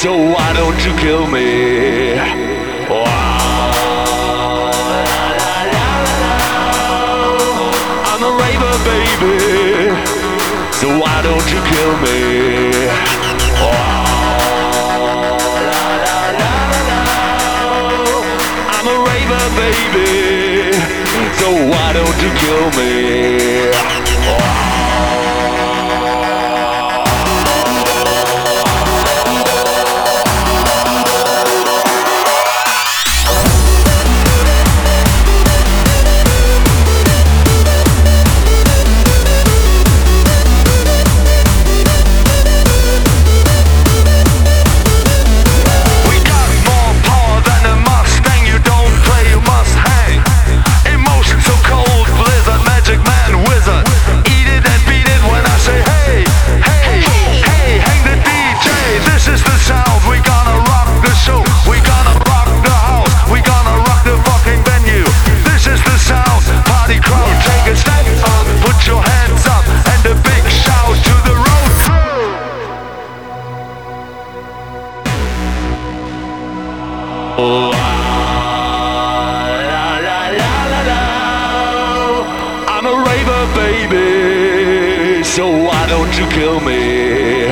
so why don't you kill me? I'm a raver, baby, so why don't you kill me? I'm a raver, baby, so why don't you kill me? I'm a raver, baby, so why don't you kill me?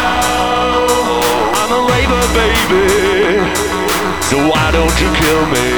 I'm a raver, baby, so why don't you kill me?